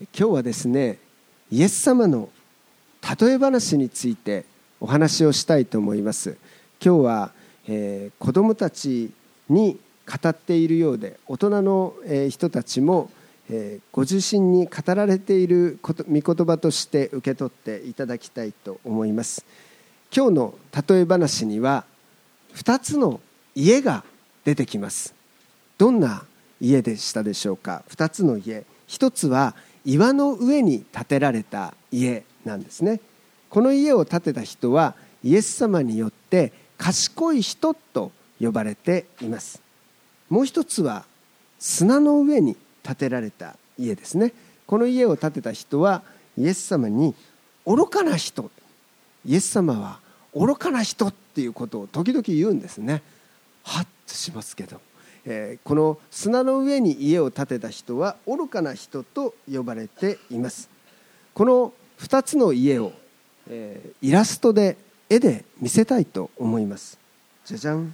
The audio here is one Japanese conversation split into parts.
今日はですね、イエス様の例え話についてお話をしたいと思います。今日は、子どもたちに語っているようで、大人の人たちも、ご自身に語られている御言葉として受け取っていただきたいと思います。今日の例え話には2つの家が出てきます。どんな家でしたでしょうか。2つの家、1つは岩の上に建てられた家なんですね。この家を建てた人はイエス様によって賢い人と呼ばれています。もう一つは砂の上に建てられた家ですね。この家を建てた人はイエス様に愚かな人、イエス様は愚かな人っていうことを時々言うんですね。はっとしますけど、この砂の上に家を建てた人は愚かな人と呼ばれています。この2つの家を、イラストで絵で見せたいと思います。じゃじゃん。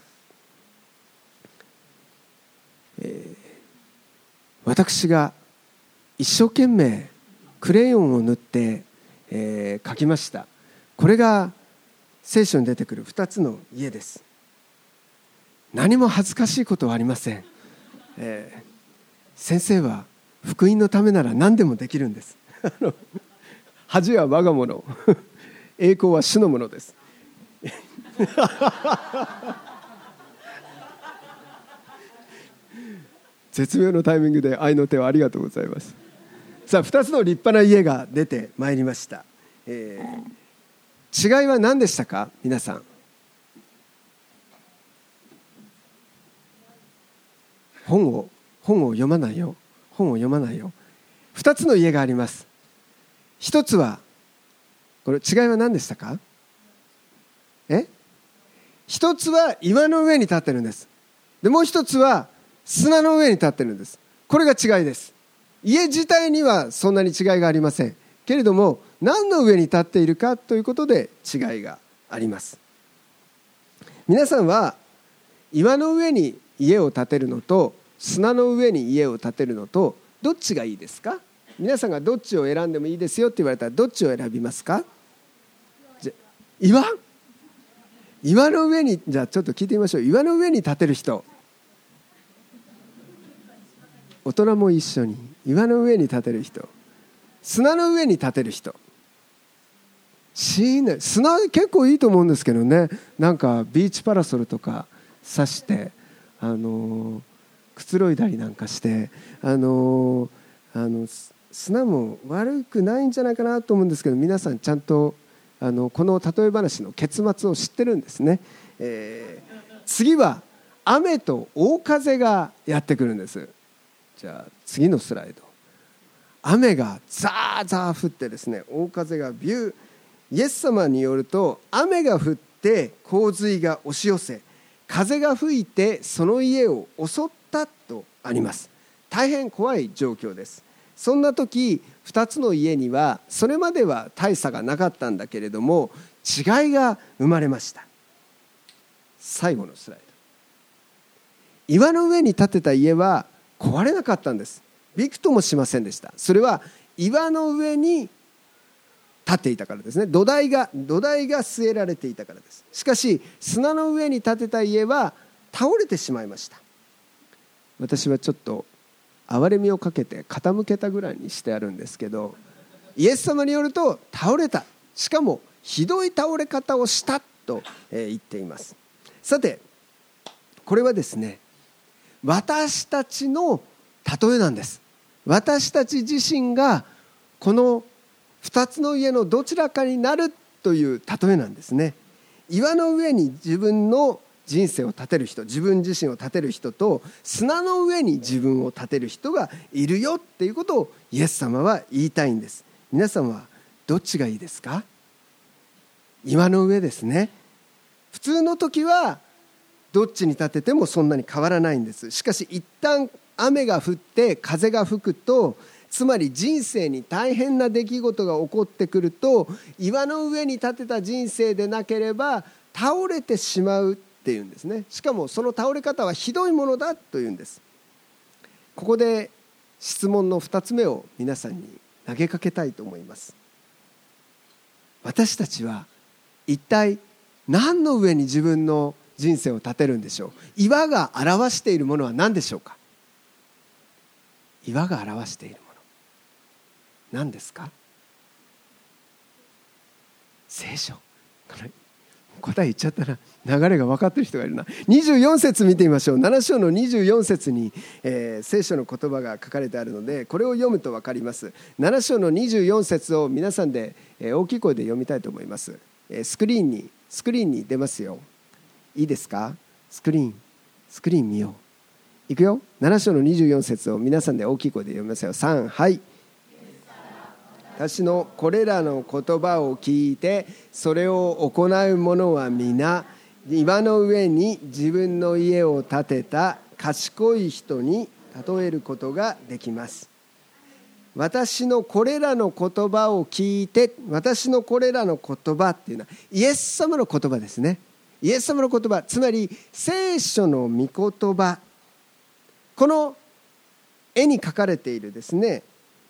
私が一生懸命クレヨンを塗って、描きました。これが聖書に出てくる2つの家です。何も恥ずかしいことはありません。先生は福音のためなら何でもできるんです。恥は我が物、栄光は主のものです。絶妙のタイミングで愛の手をありがとうございます。さあ、2つの立派な家が出てまいりました。違いは何でしたか、皆さん。本を読まないよ。本を読まないよ。2つの家があります。1つは、これ違いは何でしたか。1つは岩の上に立ってるんです。でもう1つは砂の上に立ってるんです。これが違いです。家自体にはそんなに違いがありませんけれども、何の上に立っているかということで違いがあります。皆さんは岩の上に家を建てるのと砂の上に家を建てるのとどっちがいいですか。皆さんがどっちを選んでもいいですよって言われたらどっちを選びますか。岩の上に、じゃあちょっと聞いてみましょう。岩の上に建てる人、大人も一緒に。岩の上に建てる人、砂の上に建てる人。砂結構いいと思うんですけどね。なんかビーチパラソルとか刺してくつろいだりなんかして砂も悪くないんじゃないかなと思うんですけど、皆さんちゃんとこの例え話の結末を知ってるんですね。次は雨と大風がやってくるんです。じゃあ次のスライド。雨がザーザー降ってですね、大風がビュー。イエス様によると、雨が降って洪水が押し寄せ、風が吹いてその家を襲ったとあります。大変怖い状況です。そんな時、2つの家にはそれまでは大差がなかったんだけれども、違いが生まれました。最後のスライド。岩の上に建てた家は壊れなかったんです。びくともしませんでした。それは岩の上に立っていたからですね。土台が据えられていたからです。しかし砂の上に建てた家は倒れてしまいました。私はちょっと憐れみをかけて傾けたぐらいにしてあるんですけど、イエス様によると倒れた、しかもひどい倒れ方をしたと言っています。さて、これはですね、私たちの例えなんです。私たち自身がこの2つの家のどちらかになるという例えなんですね。岩の上に自分の人生を立てる人、自分自身を立てる人と、砂の上に自分を立てる人がいるよっていうことをイエス様は言いたいんです。皆さんはどっちがいいですか。岩の上ですね。普通の時はどっちに立ててもそんなに変わらないんです。しかし一旦雨が降って風が吹くと、つまり人生に大変な出来事が起こってくると、岩の上に立てた人生でなければ倒れてしまうっていうんですね。しかもその倒れ方はひどいものだというんです。ここで質問の2つ目を皆さんに投げかけたいと思います。私たちは一体何の上に自分の人生を立てるんでしょう。岩が表しているものは何でしょうか。岩が表しているもの何ですか。聖書。答え言っちゃったな。流れが分かってる人がいるな。24節見てみましょう。7章の24節に、聖書の言葉が書かれてあるので、これを読むと分かります。7章の24節を皆さんで、大きい声で読みたいと思います。スクリーンに出ますよ。いいですか。スクリーン見よう。いくよ。7章の24節を皆さんで大きい声で読みますよ。3、はい。私のこれらの言葉を聞いてそれを行う者は皆岩の上に自分の家を建てた賢い人に例えることができます。私のこれらの言葉を聞いて、私のこれらの言葉っていうのはイエス様の言葉ですね。イエス様の言葉、つまり聖書の御言葉。この絵に描かれているですね、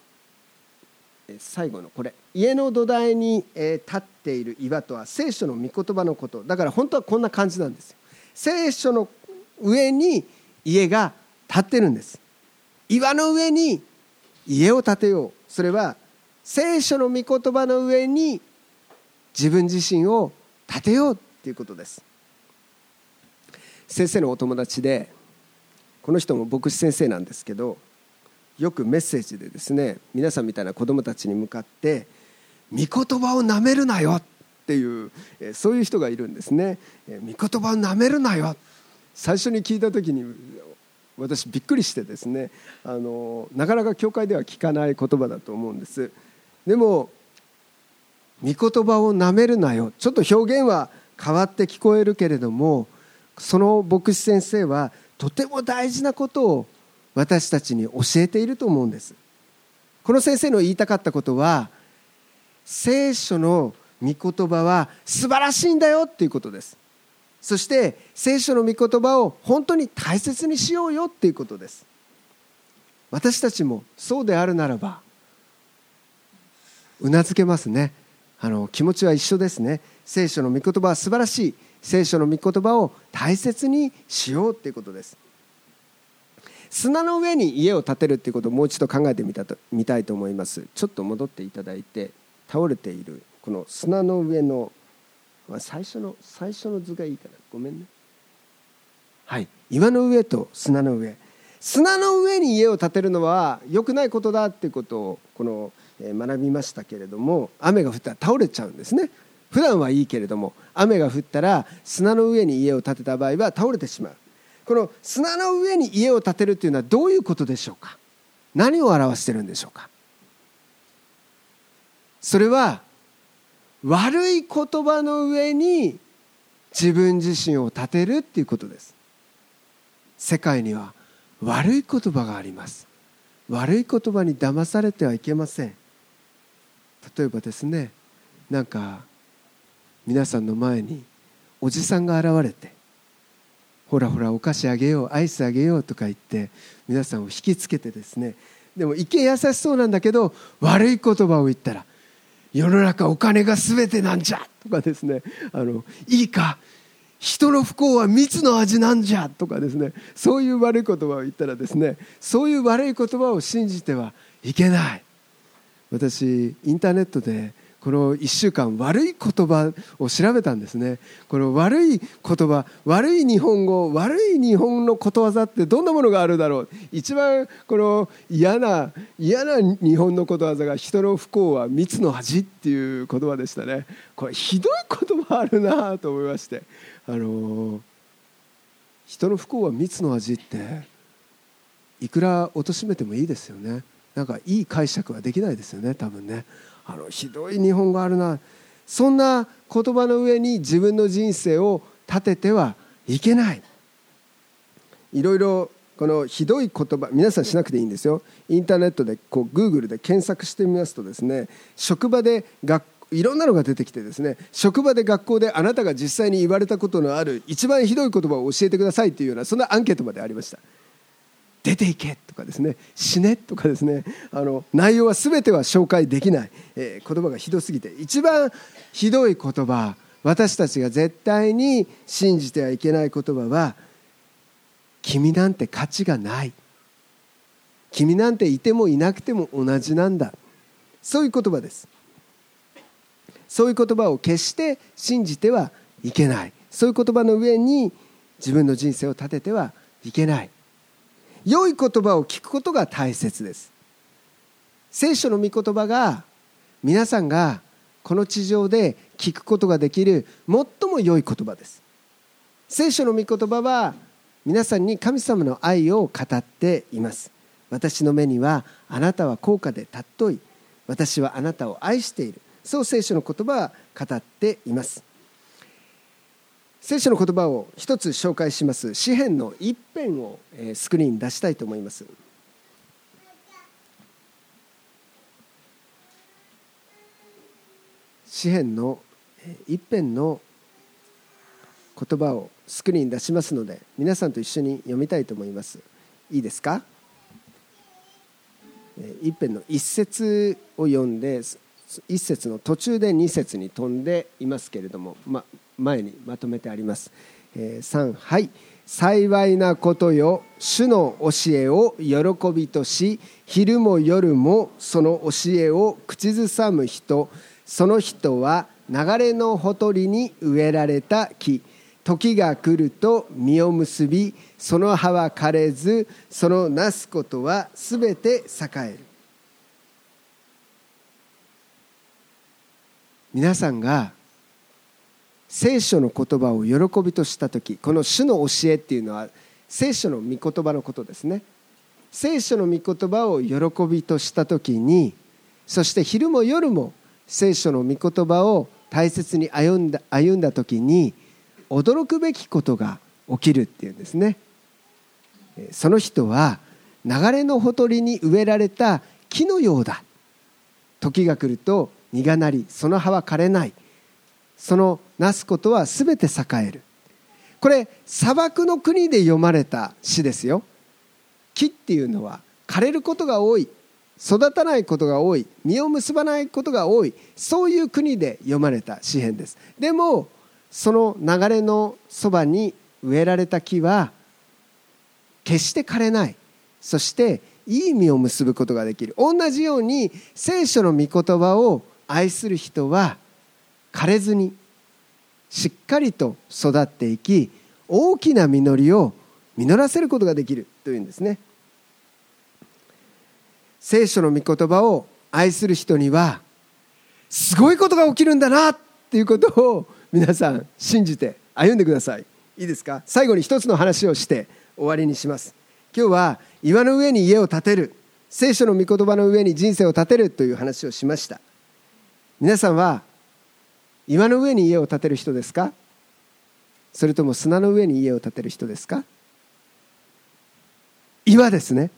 最後のこれ、家の土台に立っている岩とは聖書の御言葉のこと。だから本当はこんな感じなんですよ。聖書の上に家が建ってるんです。岩の上に家を建てよう。それは聖書の御言葉の上に自分自身を建てようということです。先生のお友達で、この人も牧師先生なんですけど、よくメッセージでですね、皆さんみたいな子どもたちに向かって御言葉をなめるなよっていう、そういう人がいるんですね。御言葉をなめるなよ。最初に聞いた時に私びっくりしてですね、なかなか教会では聞かない言葉だと思うんです。でも御言葉をなめるなよ、ちょっと表現は変わって聞こえるけれども、その牧師先生はとても大事なことを私たちに教えていると思うんです。この先生の言いたかったことは、聖書の御言葉は素晴らしいんだよっていうことです。そして聖書の御言葉を本当に大切にしようよっていうことです。私たちもそうであるならばうなずけますね。気持ちは一緒ですね。聖書の御言葉は素晴らしい。聖書の御言葉を大切にしようっていうことです。砂の上に家を建てるっていうことをもう一度考えてみたいと思います。ちょっと戻っていただいて、倒れているこの砂の上の最初の図がいいかな、ごめんね。はい、岩の上と砂の上。砂の上に家を建てるのは良くないことだっていうことを学びましたけれども、雨が降ったら倒れちゃうんですね。普段はいいけれども雨が降ったら砂の上に家を建てた場合は倒れてしまう。この砂の上に家を建てるというのはどういうことでしょうか。何を表しているんでしょうか。それは悪い言葉の上に自分自身を立てるっていうことです。世界には悪い言葉があります。悪い言葉に騙されてはいけません。例えばですね、なんか皆さんの前におじさんが現れて、ほらほらお菓子あげよう、アイスあげようとか言って皆さんを引きつけてですね、でも一見優しそうなんだけど悪い言葉を言ったら、世の中お金が全てなんじゃとかですね、いいか人の不幸は蜜の味なんじゃとかですね、そういう悪い言葉を言ったらですね、そういう悪い言葉を信じてはいけない。私インターネットでこの1週間悪い言葉を調べたんですね。この悪い言葉、悪い日本語、悪い日本のことわざってどんなものがあるだろう。一番この嫌な日本のことわざが、人の不幸は蜜の味っていう言葉でしたね。これひどい言葉あるなと思いまして、人の不幸は蜜の味っていくら貶めてもいいですよね。なんかいい解釈はできないですよね、多分ね。ひどい日本語あるな。そんな言葉の上に自分の人生を立ててはいけない。いろいろこのひどい言葉、皆さんしなくていいんですよ。インターネットでGoogle で検索してみますとですね、職場でいろんなのが出てきてですね、職場で学校であなたが実際に言われたことのある一番ひどい言葉を教えてくださいっていうような、そんなアンケートまでありました。 出ていけとかですね、死ねとかですね、内容は全ては紹介できない、言葉がひどすぎて、一番ひどい言葉、私たちが絶対に信じてはいけない言葉は、君なんて価値がない、君なんていてもいなくても同じなんだ、そういう言葉です。そういう言葉を決して信じてはいけない。そういう言葉の上に自分の人生を立ててはいけない。良い言葉を聞くことが大切です。聖書の御言葉が皆さんがこの地上で聞くことができる最も良い言葉です。聖書の御言葉は皆さんに神様の愛を語っています。私の目にはあなたは高価で尊い、私はあなたを愛している、そう聖書の言葉は語っています。聖書の言葉を一つ紹介します。詩編の一編をスクリーンに出したいと思います。詩編の一編の言葉をスクリーンに出しますので、皆さんと一緒に読みたいと思います。いいですか？一編の一節を読んで、一節の途中で二節に飛んでいますけれども、前にまとめてあります。3、はい。幸いなことよ、主の教えを喜びとし、昼も夜もその教えを口ずさむ人、その人は流れのほとりに植えられた木、時が来ると実を結び、その葉は枯れず、そのなすことはすべて栄える。皆さんが聖書の言葉を喜びとしたとき、この主の教えっていうのは聖書の御言葉のことですね。聖書の御言葉を喜びとしたときに、そして昼も夜も聖書の御言葉を大切に歩んだときに、驚くべきことが起きるっていうんですね。その人は流れのほとりに植えられた木のようだ。時が来ると実がなり、その葉は枯れない、そのなすことはすべて栄える。これ砂漠の国で読まれた詩ですよ。木っていうのは枯れることが多い、育たないことが多い、実を結ばないことが多い、そういう国で読まれた詩編です。でもその流れのそばに植えられた木は決して枯れない、そしていい実を結ぶことができる。同じように聖書の御言葉を愛する人は枯れずにしっかりと育っていき、大きな実りを実らせることができるというんですね。聖書の御言葉を愛する人にはすごいことが起きるんだなっていうことを皆さん信じて歩んでください。いいですか？最後に一つの話をして終わりにします。今日は岩の上に家を建てる、聖書の御言葉の上に人生を建てるという話をしました。皆さんは岩の上に家を建てる人ですか？それとも砂の上に家を建てる人ですか？岩ですね。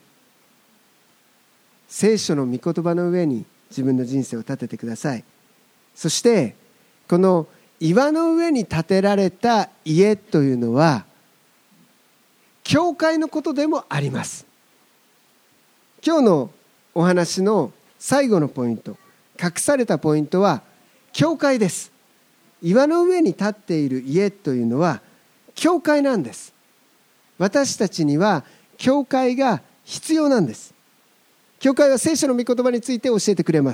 聖書の御言葉の上に自分の人生を建ててください。そしてこの岩の上に建てられた家というのは教会のことでもあります。今日のお話の最後のポイント、隠されたポイントは教会です。岩の上に建っている家というのは教会なんです。私たちには教会が必要なんです。教会は聖書の御言葉について教えてくれます。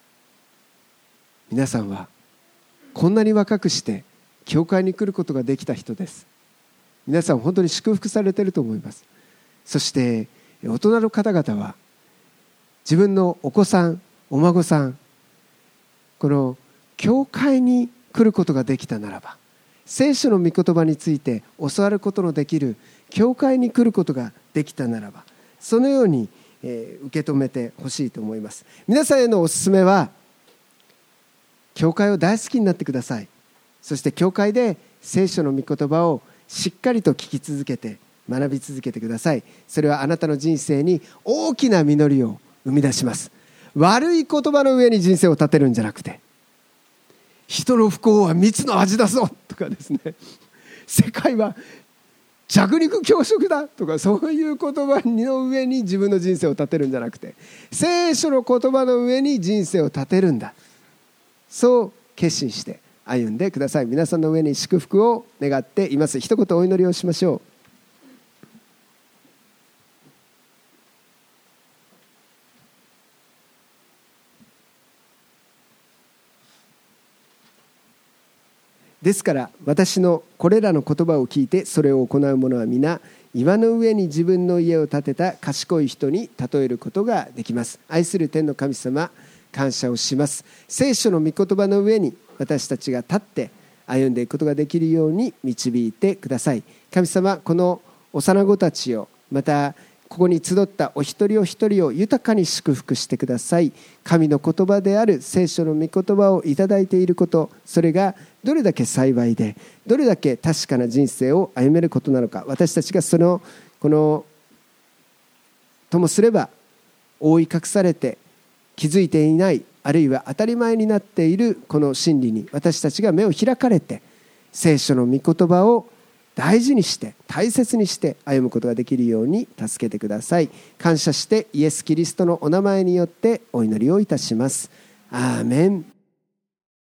皆さんはこんなに若くして教会に来ることができた人です。皆さん本当に祝福されていると思います。そして大人の方々は自分のお子さん、お孫さん、この教会に来ることができたならば、聖書の御言葉について教わることのできる教会に来ることができたならば、そのように受け止めてほしいと思います。皆さんへのおすすめは、教会を大好きになってください。そして教会で聖書の御言葉をしっかりと聞き続けて学び続けてください。それはあなたの人生に大きな実りを生み出します。悪い言葉の上に人生を建てるんじゃなくて、人の不幸は蜜の味だぞとかですね、世界は弱肉強食だとかそういう言葉の上に自分の人生を立てるんじゃなくて、聖書の言葉の上に人生を立てるんだ、そう決心して歩んでください。皆さんの上に祝福を願っています。一言お祈りをしましょう。ですから私のこれらの言葉を聞いてそれを行う者は皆岩の上に自分の家を建てた賢い人に例えることができます。愛する天の神様、感謝をします。聖書の御言葉の上に私たちが立って歩んでいくことができるように導いてください。神様、この幼子たちを、またここに集ったお一人お一人を豊かに祝福してください。神の言葉である聖書の御言葉をいただいていること、それがどれだけ幸いでどれだけ確かな人生を歩めることなのか、私たちがこのともすれば覆い隠されて気づいていない、あるいは当たり前になっているこの真理に私たちが目を開かれて、聖書の御言葉を大事にして大切にして歩むことができるように助けてください。感謝してイエス・キリストのお名前によってお祈りをいたします。アーメン。